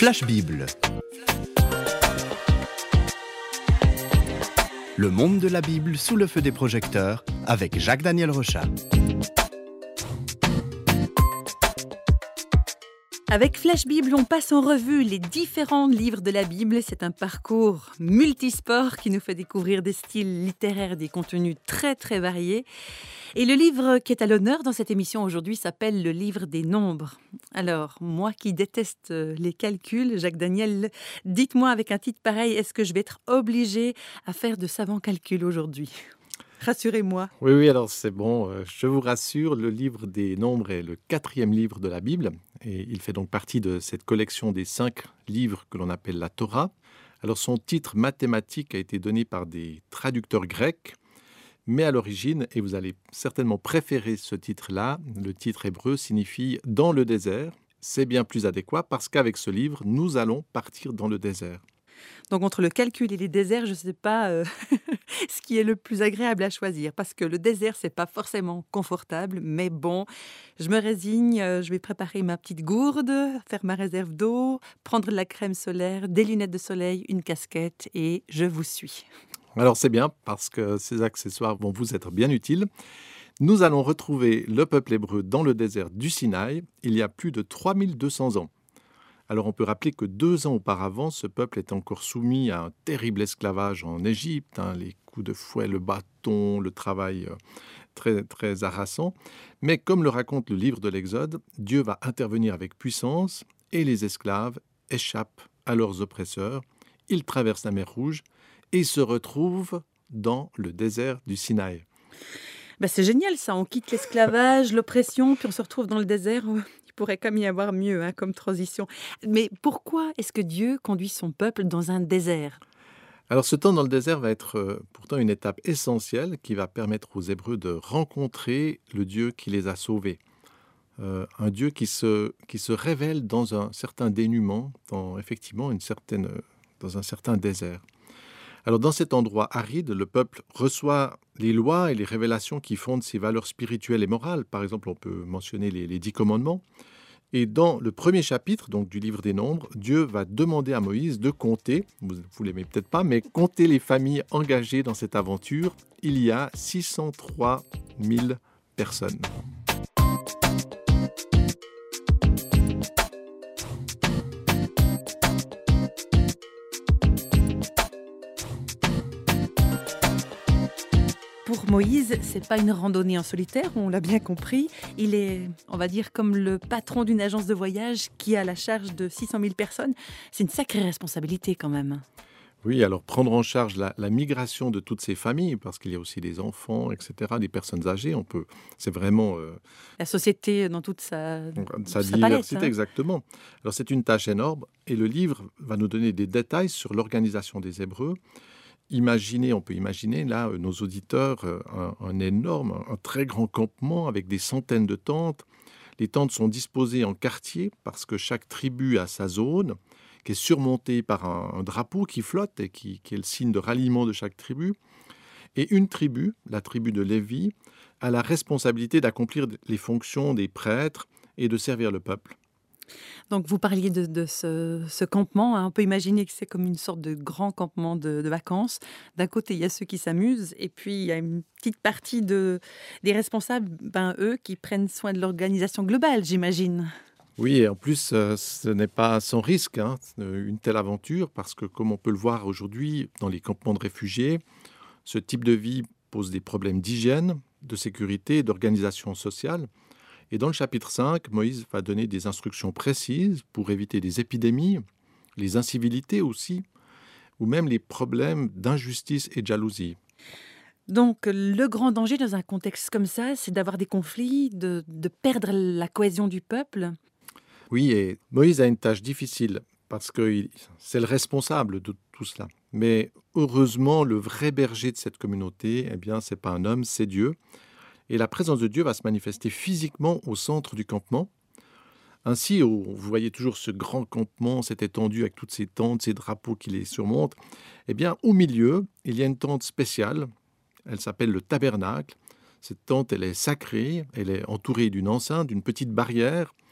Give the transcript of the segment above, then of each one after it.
Flash Bible. Le monde de la Bible sous le feu des projecteurs avec Jacques-Daniel Rochat. Avec Flash Bible, on passe en revue les différents livres de la Bible. C'est un parcours multisport qui nous fait découvrir des styles littéraires, des contenus très très variés. Et le livre qui est à l'honneur dans cette émission aujourd'hui s'appelle le livre des nombres. Alors, moi qui déteste les calculs, Jacques-Daniel, dites-moi avec un titre pareil, est-ce que je vais être obligée à faire de savants calculs aujourd'hui ? Rassurez-moi. Oui, alors c'est bon, je vous rassure, le livre des nombres est le 4e livre de la Bible et il fait donc partie de cette collection des 5 livres que l'on appelle la Torah. Alors son titre mathématique a été donné par des traducteurs grecs, mais à l'origine, et vous allez certainement préférer ce titre-là, le titre hébreu signifie « dans le désert ». C'est bien plus adéquat parce qu'avec ce livre, nous allons partir dans le désert. Donc entre le calcul et les déserts, je ne sais pas ce qui est le plus agréable à choisir. Parce que le désert, ce n'est pas forcément confortable. Mais bon, je me résigne, je vais préparer ma petite gourde, faire ma réserve d'eau, prendre de la crème solaire, des lunettes de soleil, une casquette et je vous suis. Alors c'est bien parce que ces accessoires vont vous être bien utiles. Nous allons retrouver le peuple hébreu dans le désert du Sinaï il y a plus de 3200 ans. Alors on peut rappeler que 2 ans auparavant, ce peuple était encore soumis à un terrible esclavage en Égypte, les coups de fouet, le bâton, le travail très, très harassant. Mais comme le raconte le livre de l'Exode, Dieu va intervenir avec puissance et les esclaves échappent à leurs oppresseurs. Ils traversent la mer Rouge et se retrouvent dans le désert du Sinaï. C'est génial ça, on quitte l'esclavage, l'oppression, puis on se retrouve dans le désert. Il pourrait quand même y avoir mieux comme transition. Mais pourquoi est-ce que Dieu conduit son peuple dans un désert ? Alors ce temps dans le désert va être pourtant une étape essentielle qui va permettre aux Hébreux de rencontrer le Dieu qui les a sauvés. Un Dieu qui se révèle dans un certain dénuement, dans un certain désert. Alors dans cet endroit aride, le peuple reçoit les lois et les révélations qui fondent ses valeurs spirituelles et morales. Par exemple, on peut mentionner les 10 commandements. Et dans le premier chapitre donc, du livre des Nombres, Dieu va demander à Moïse de compter, vous ne l'aimez peut-être pas, mais compter les familles engagées dans cette aventure. Il y a 603 000 personnes. Pour Moïse, c'est pas une randonnée en solitaire, on l'a bien compris. Il est, on va dire, comme le patron d'une agence de voyage qui a la charge de 600 000 personnes. C'est une sacrée responsabilité quand même. Oui, alors prendre en charge la migration de toutes ces familles, parce qu'il y a aussi des enfants, etc., des personnes âgées, c'est vraiment... La société dans toute sa diversité, palette, exactement. Alors c'est une tâche énorme, et le livre va nous donner des détails sur l'organisation des Hébreux. On peut imaginer là, nos auditeurs, un très grand campement avec des centaines de tentes. Les tentes sont disposées en quartiers parce que chaque tribu a sa zone, qui est surmontée par un drapeau qui flotte et qui est le signe de ralliement de chaque tribu. Et une tribu, la tribu de Lévi, a la responsabilité d'accomplir les fonctions des prêtres et de servir le peuple. Donc vous parliez de ce campement, on peut imaginer que c'est comme une sorte de grand campement de vacances. D'un côté, il y a ceux qui s'amusent et puis il y a une petite partie des responsables, eux, qui prennent soin de l'organisation globale, j'imagine. Oui, et en plus, ce n'est pas sans risque, une telle aventure, parce que comme on peut le voir aujourd'hui dans les campements de réfugiés, ce type de vie pose des problèmes d'hygiène, de sécurité et d'organisation sociale. Et dans le chapitre 5, Moïse va donner des instructions précises pour éviter des épidémies, les incivilités aussi, ou même les problèmes d'injustice et de jalousie. Donc le grand danger dans un contexte comme ça, c'est d'avoir des conflits, de perdre la cohésion du peuple. Oui, et Moïse a une tâche difficile parce que c'est le responsable de tout cela. Mais heureusement, le vrai berger de cette communauté, ce n'est pas un homme, c'est Dieu. Et la présence de Dieu va se manifester physiquement au centre du campement. Ainsi, vous voyez toujours ce grand campement, cette étendue avec toutes ces tentes, ces drapeaux qui les surmontent. Au milieu, il y a une tente spéciale. Elle s'appelle le tabernacle. Cette tente, elle est sacrée. Elle est entourée d'une enceinte, d'une petite barrière.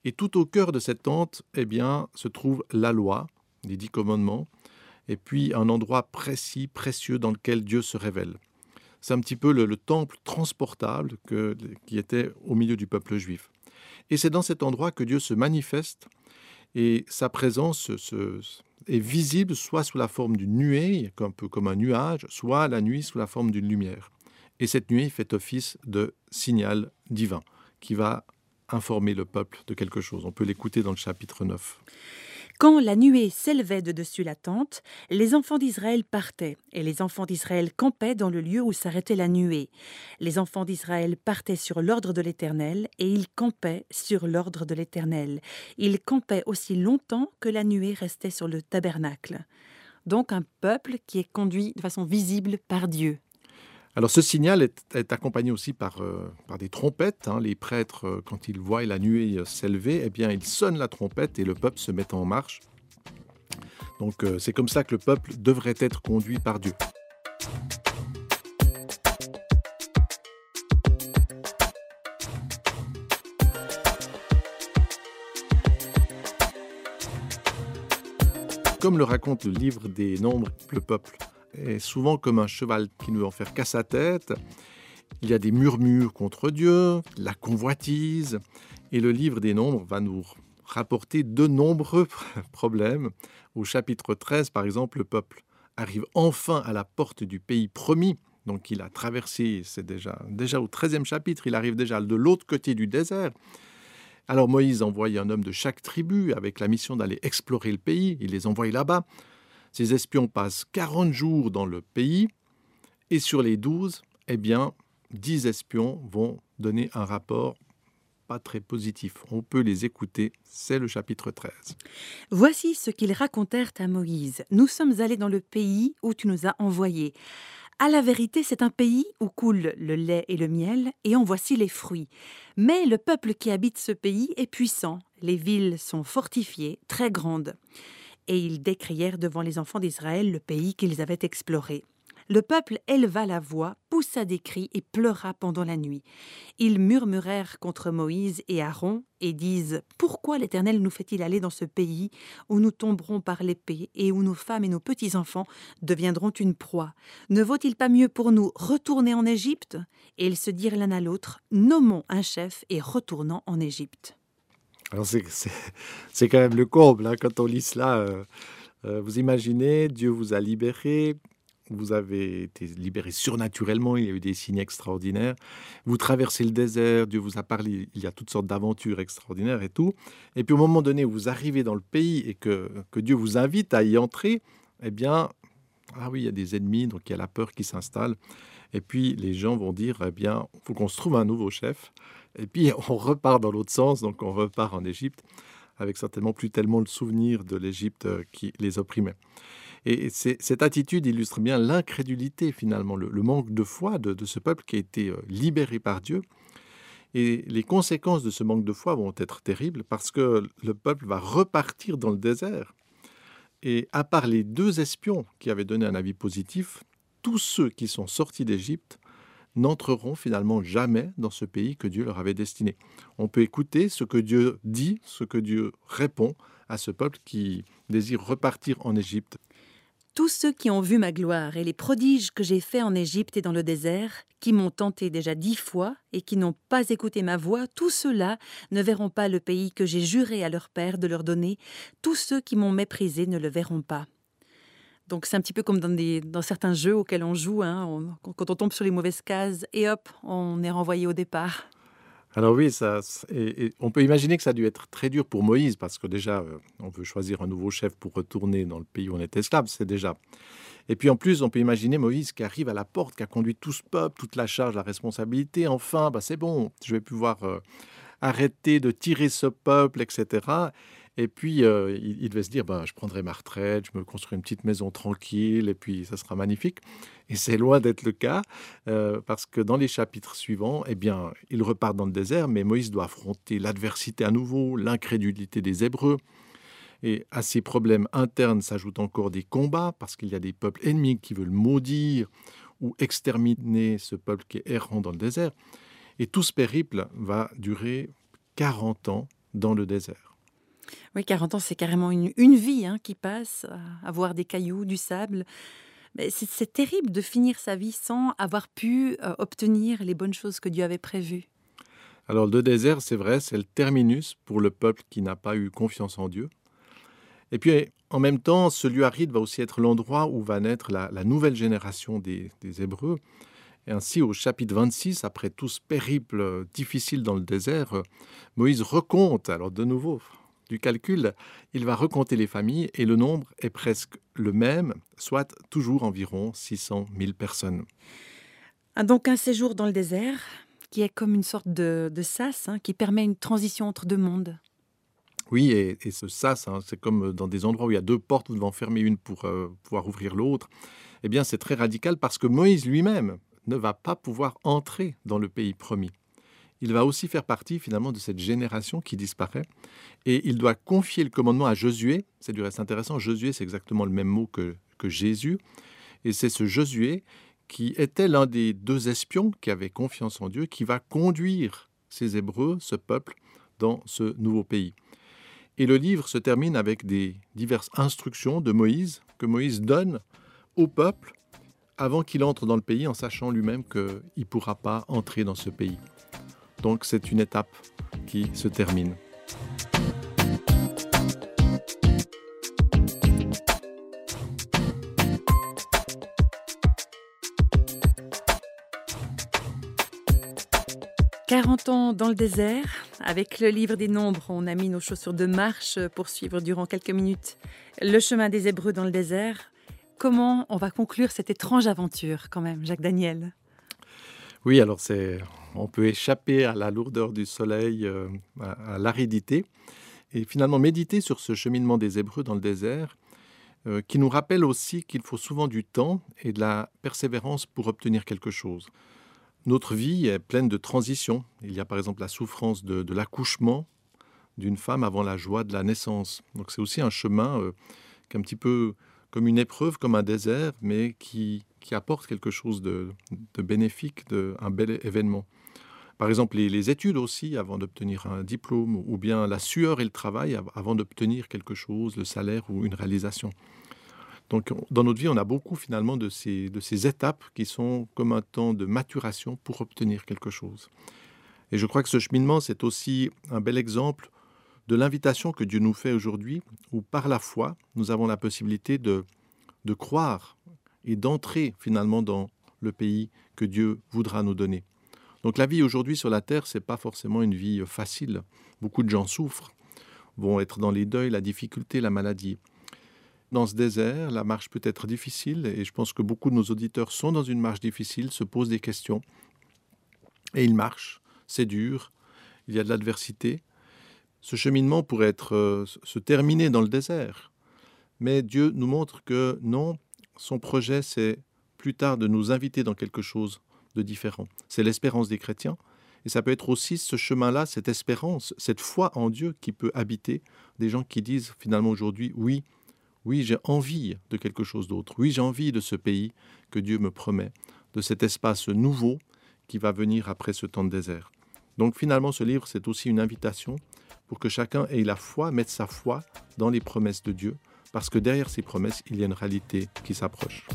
Et tout au cœur de cette tente, eh bien, se trouve la loi, les 10 commandements, et puis un endroit précis, précieux dans lequel Dieu se révèle. C'est un petit peu le temple transportable qui était au milieu du peuple juif. Et c'est dans cet endroit que Dieu se manifeste et sa présence est visible soit sous la forme d'une nuée, un peu comme un nuage, soit la nuit sous la forme d'une lumière. Et cette nuée fait office de signal divin qui va informer le peuple de quelque chose. On peut l'écouter dans le chapitre 9. Quand la nuée s'élevait de dessus la tente, les enfants d'Israël partaient, et les enfants d'Israël campaient dans le lieu où s'arrêtait la nuée. Les enfants d'Israël partaient sur l'ordre de l'Éternel, et ils campaient sur l'ordre de l'Éternel. Ils campaient aussi longtemps que la nuée restait sur le tabernacle. Donc un peuple qui est conduit de façon visible par Dieu. Alors ce signal est accompagné aussi par des trompettes. Les prêtres, quand ils voient la nuée s'élever, eh bien, ils sonnent la trompette et le peuple se met en marche. Donc c'est comme ça que le peuple devrait être conduit par Dieu. Comme le raconte le livre des Nombres, le peuple est souvent comme un cheval qui ne veut en faire qu'à sa tête. Il y a des murmures contre Dieu, la convoitise, et le livre des Nombres va nous rapporter de nombreux problèmes. Au chapitre 13, par exemple, le peuple arrive enfin à la porte du pays promis. Donc il a traversé, c'est déjà au 13e chapitre, il arrive déjà de l'autre côté du désert. Alors Moïse envoie un homme de chaque tribu avec la mission d'aller explorer le pays. Il les envoie là-bas. Ces espions passent 40 jours dans le pays et sur les 12, eh bien, 10 espions vont donner un rapport pas très positif. On peut les écouter, c'est le chapitre 13. Voici ce qu'ils racontèrent à Moïse. Nous sommes allés dans le pays où tu nous as envoyés. À la vérité, c'est un pays où coule le lait et le miel, et en voici les fruits. Mais le peuple qui habite ce pays est puissant. Les villes sont fortifiées, très grandes. Et ils décrièrent devant les enfants d'Israël le pays qu'ils avaient exploré. Le peuple éleva la voix, poussa des cris et pleura pendant la nuit. Ils murmurèrent contre Moïse et Aaron et disent « Pourquoi l'Éternel nous fait-il aller dans ce pays où nous tomberons par l'épée et où nos femmes et nos petits-enfants deviendront une proie? Ne vaut-il pas mieux pour nous retourner en Égypte ?» Et ils se dirent l'un à l'autre « Nommons un chef et retournons en Égypte. » Alors c'est quand même le comble, quand on lit cela. Vous imaginez, Dieu vous a libéré, vous avez été libéré surnaturellement, il y a eu des signes extraordinaires. Vous traversez le désert, Dieu vous a parlé, il y a toutes sortes d'aventures extraordinaires et tout. Et puis au moment donné où vous arrivez dans le pays et que Dieu vous invite à y entrer, eh bien, ah oui, il y a des ennemis, donc il y a la peur qui s'installe. Et puis les gens vont dire, eh bien, il faut qu'on se trouve un nouveau chef. Et puis on repart dans l'autre sens, donc on repart en Égypte, avec certainement plus tellement le souvenir de l'Égypte qui les opprimait. Et cette attitude illustre bien l'incrédulité finalement, le manque de foi de ce peuple qui a été libéré par Dieu. Et les conséquences de ce manque de foi vont être terribles parce que le peuple va repartir dans le désert. Et à part les 2 espions qui avaient donné un avis positif, tous ceux qui sont sortis d'Égypte n'entreront finalement jamais dans ce pays que Dieu leur avait destiné. On peut écouter ce que Dieu dit, ce que Dieu répond à ce peuple qui désire repartir en Égypte. Tous ceux qui ont vu ma gloire et les prodiges que j'ai faits en Égypte et dans le désert, qui m'ont tenté déjà 10 fois et qui n'ont pas écouté ma voix, tous ceux-là ne verront pas le pays que j'ai juré à leur père de leur donner. Tous ceux qui m'ont méprisé ne le verront pas. Donc c'est un petit peu comme dans certains jeux auxquels on joue, quand on tombe sur les mauvaises cases et hop, on est renvoyé au départ. Alors oui, on peut imaginer que ça a dû être très dur pour Moïse, parce que déjà, on veut choisir un nouveau chef pour retourner dans le pays où on est esclave, c'est déjà. Et puis en plus, on peut imaginer Moïse qui arrive à la porte, qui a conduit tout ce peuple, toute la charge, la responsabilité. Enfin, c'est bon, je vais pouvoir arrêter de tirer ce peuple, etc. Et puis, il devait se dire, je prendrai ma retraite, je me construis une petite maison tranquille, et puis ça sera magnifique. Et c'est loin d'être le cas, parce que dans les chapitres suivants, eh bien, il repart dans le désert, mais Moïse doit affronter l'adversité à nouveau, l'incrédulité des Hébreux. Et à ces problèmes internes s'ajoutent encore des combats, parce qu'il y a des peuples ennemis qui veulent maudire ou exterminer ce peuple qui est errant dans le désert. Et tout ce périple va durer 40 ans dans le désert. Oui, 40 ans, c'est carrément une vie qui passe à voir des cailloux, du sable. Mais c'est terrible de finir sa vie sans avoir pu obtenir les bonnes choses que Dieu avait prévues. Alors le désert, c'est vrai, c'est le terminus pour le peuple qui n'a pas eu confiance en Dieu. Et puis en même temps, ce lieu aride va aussi être l'endroit où va naître la nouvelle génération des Hébreux. Et ainsi, au chapitre 26, après tout ce périple difficile dans le désert, Moïse recompte, alors de nouveau, du calcul, il va recompter les familles et le nombre est presque le même, soit toujours environ 600 000 personnes. Donc un séjour dans le désert qui est comme une sorte de sas qui permet une transition entre deux mondes. Oui, et ce sas, c'est comme dans des endroits où il y a deux portes, vous devez en fermer une pour pouvoir ouvrir l'autre. Eh bien, c'est très radical parce que Moïse lui-même ne va pas pouvoir entrer dans le pays promis. Il va aussi faire partie finalement de cette génération qui disparaît et il doit confier le commandement à Josué. C'est du reste intéressant, Josué c'est exactement le même mot que Jésus et c'est ce Josué qui était l'un des deux espions qui avaient confiance en Dieu qui va conduire ces Hébreux, ce peuple, dans ce nouveau pays. Et le livre se termine avec des diverses instructions de Moïse que Moïse donne au peuple avant qu'il entre dans le pays en sachant lui-même qu'il ne pourra pas entrer dans ce pays. Donc c'est une étape qui se termine. « 40 ans dans le désert, avec le livre des Nombres, on a mis nos chaussures de marche pour suivre durant quelques minutes le chemin des Hébreux dans le désert. Comment on va conclure cette étrange aventure quand même, Jacques Daniel ? Oui, alors on peut échapper à la lourdeur du soleil, à l'aridité, et finalement méditer sur ce cheminement des Hébreux dans le désert, qui nous rappelle aussi qu'il faut souvent du temps et de la persévérance pour obtenir quelque chose. Notre vie est pleine de transitions. Il y a par exemple la souffrance de l'accouchement d'une femme avant la joie de la naissance. Donc c'est aussi un chemin qui est un petit peu comme une épreuve, comme un désert, mais qui apporte quelque chose de bénéfique, un bel événement. Par exemple, les études aussi, avant d'obtenir un diplôme, ou bien la sueur et le travail avant d'obtenir quelque chose, le salaire ou une réalisation. Donc, dans notre vie, on a beaucoup finalement de ces étapes qui sont comme un temps de maturation pour obtenir quelque chose. Et je crois que ce cheminement, c'est aussi un bel exemple de l'invitation que Dieu nous fait aujourd'hui, où par la foi, nous avons la possibilité de croire et d'entrer finalement dans le pays que Dieu voudra nous donner. Donc la vie aujourd'hui sur la terre, ce n'est pas forcément une vie facile. Beaucoup de gens souffrent, vont être dans les deuils, la difficulté, la maladie. Dans ce désert, la marche peut être difficile et je pense que beaucoup de nos auditeurs sont dans une marche difficile, se posent des questions et ils marchent. C'est dur, il y a de l'adversité. Ce cheminement pourrait se terminer dans le désert. Mais Dieu nous montre que non, son projet, c'est plus tard de nous inviter dans quelque chose de différent. C'est l'espérance des chrétiens. Et ça peut être aussi ce chemin-là, cette espérance, cette foi en Dieu qui peut habiter des gens qui disent finalement aujourd'hui, oui, j'ai envie de quelque chose d'autre. Oui, j'ai envie de ce pays que Dieu me promet, de cet espace nouveau qui va venir après ce temps de désert. Donc finalement, ce livre, c'est aussi une invitation pour que chacun ait la foi, mette sa foi dans les promesses de Dieu, parce que derrière ces promesses, il y a une réalité qui s'approche.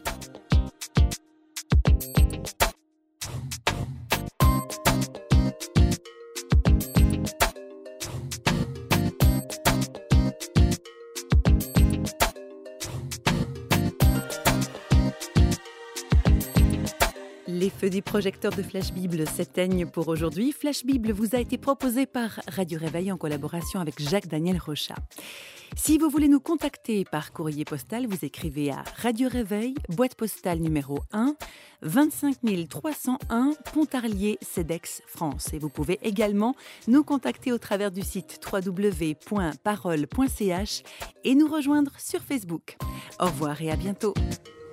Les feux des projecteurs de Flash Bible s'éteignent pour aujourd'hui. Flash Bible vous a été proposé par Radio Réveil en collaboration avec Jacques Daniel Rochat. Si vous voulez nous contacter par courrier postal, vous écrivez à Radio Réveil, boîte postale numéro 1, 25 301, Pontarlier, Cedex, France. Et vous pouvez également nous contacter au travers du site www.parole.ch et nous rejoindre sur Facebook. Au revoir et à bientôt.